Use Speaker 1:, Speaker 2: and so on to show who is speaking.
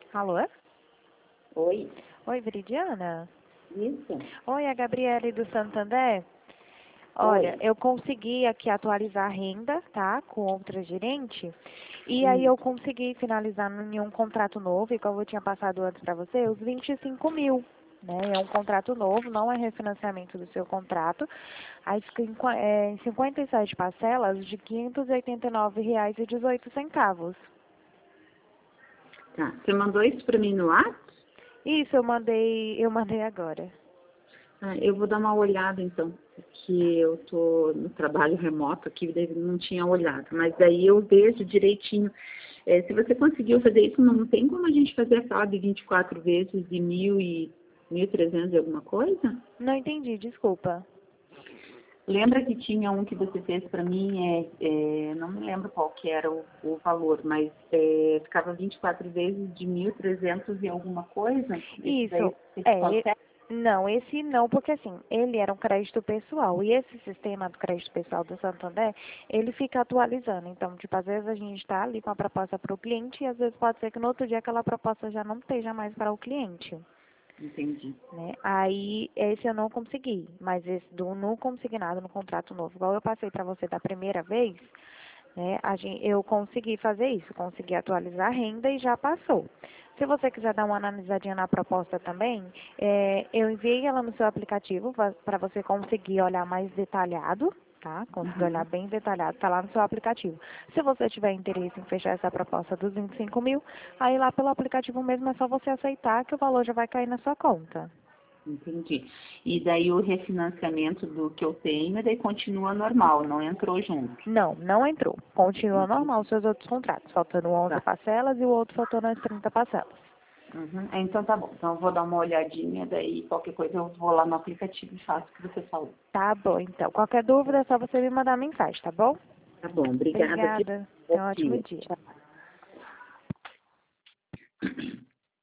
Speaker 1: Alô?
Speaker 2: Oi,
Speaker 1: Oi, Veridiana?
Speaker 2: isso?
Speaker 1: Oi, a Gabriele do Santander. Olha,
Speaker 2: Oi.
Speaker 1: eu consegui aqui atualizar a renda, tá? Com outra gerente. E aí
Speaker 2: Hum,
Speaker 1: eu consegui finalizar em um contrato novo, igual eu tinha passado antes para você, os 25 mil. Né? É um contrato novo, não é refinanciamento do seu contrato. Aí fica em 57 parcelas de R$ 589,18.
Speaker 2: tá. Você mandou isso para mim no ar?
Speaker 1: Isso, eu mandei agora.
Speaker 2: Ah, eu vou dar uma olhada então, porque eu tô no trabalho remoto aqui, daí não tinha olhado, mas daí eu vejo direitinho. Se você conseguiu fazer isso, não tem como a gente fazer aquela de 24 vezes de 1.300 e alguma coisa?
Speaker 1: Não entendi, desculpa.
Speaker 2: Lembra que tinha um que você fez para mim, não me lembro qual que era o valor, mas ficava 24 vezes de 1.300 e alguma coisa? Esse daí
Speaker 1: Isso,
Speaker 2: você
Speaker 1: é.
Speaker 2: consegue?
Speaker 1: Não, esse não, porque assim, ele era um crédito pessoal. E esse sistema do crédito pessoal do Santander, ele fica atualizando. Então, tipo, às vezes a gente está ali com a proposta para o cliente e às vezes pode ser que no outro dia aquela proposta já não esteja mais para o cliente.
Speaker 2: Entendi.
Speaker 1: Né? Aí, esse eu não consegui, mas esse do não consignado no contrato novo, igual eu passei para você da primeira vez, né? Eu consegui fazer isso, consegui atualizar a renda e já passou. Se você quiser dar uma analisadinha na proposta também, eu enviei ela no seu aplicativo para você conseguir olhar mais detalhado, tá? Conseguir olhar
Speaker 2: Aham.
Speaker 1: bem detalhado, está lá no seu aplicativo. Se você tiver interesse em fechar essa proposta dos 25 mil, aí lá pelo aplicativo mesmo é só você aceitar que o valor já vai cair na sua conta.
Speaker 2: Entendi. E daí o refinanciamento do que eu tenho, daí continua normal, não entrou junto.
Speaker 1: Não, não entrou. Continua normal
Speaker 2: Entendi.
Speaker 1: os seus outros contratos, faltando 11
Speaker 2: Tá.
Speaker 1: parcelas e o outro faltando as 30 parcelas.
Speaker 2: Uhum. Então tá bom. Então eu vou dar uma olhadinha, daí qualquer coisa eu vou lá no aplicativo e faço o que você falou.
Speaker 1: Tá bom, então. Qualquer dúvida é só você me mandar mensagem, tá bom?
Speaker 2: Tá bom, obrigada.
Speaker 1: Obrigada.
Speaker 2: Bom
Speaker 1: Tenha um ótimo
Speaker 2: dia.
Speaker 1: dia.
Speaker 2: Tchau.